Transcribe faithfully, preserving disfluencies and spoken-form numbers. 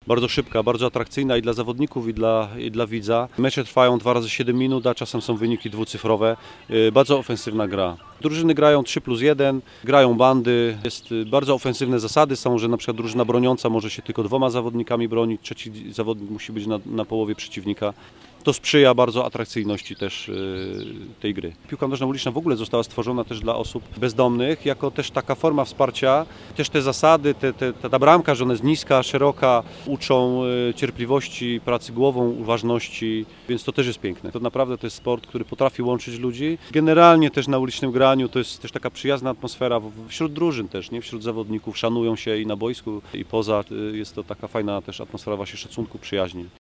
bardzo szybka, bardzo atrakcyjna i dla zawodników, i dla, i dla widza. Mecze trwają dwa razy siedem minut, a czasem są wyniki dwucyfrowe. Bardzo ofensywna gra. Drużyny grają trzy plus jeden, grają bandy, jest bardzo ofensywne zasady są, że na przykład drużyna broniąca może się tylko dwoma zawodnikami bronić, trzeci zawodnik musi być na, na połowie przeciwnika. To sprzyja bardzo atrakcyjności też yy, tej gry. Piłka nożna uliczna w ogóle została stworzona też dla osób bezdomnych, jako też taka forma wsparcia. Też te zasady, te, te, ta bramka, że ona jest niska, szeroka, uczą yy, cierpliwości, pracy głową, uważności, więc to też jest piękne. To naprawdę to jest sport, który potrafi łączyć ludzi. Generalnie też na ulicznym graniu to jest też taka przyjazna atmosfera wśród drużyn też, nie? Wśród zawodników, szanują się i na boisku, i poza. Jest to taka fajna też atmosfera właśnie szacunku, przyjaźni.